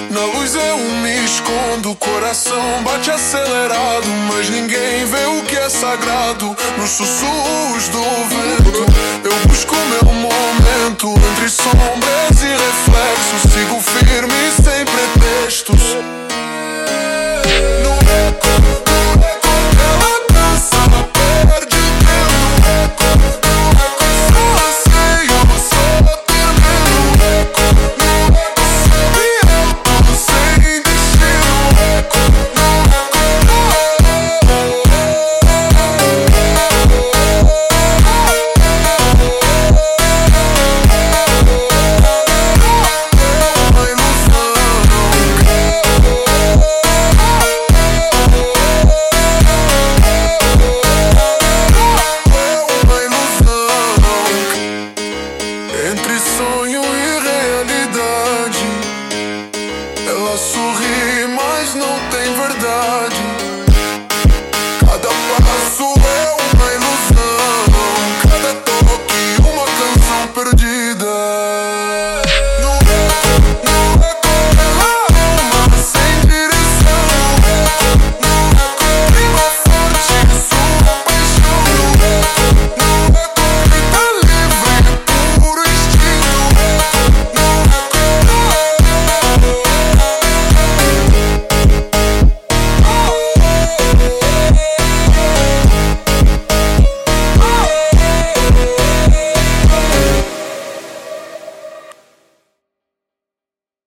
Na luz eu me escondo, o coração bate acelerado, mas ninguém vê o que é sagrado nos sussurros do vento. Eu busco meu momento entre sombras e reflexos, sigo firme sem pretextos. No eco, no eco, ela dança, ela perde o tempo. No eco, só anseio, só termino. No eco, sobe alto, sem destino. No eco, entre sonho e realidade, ela sorri, mas não tem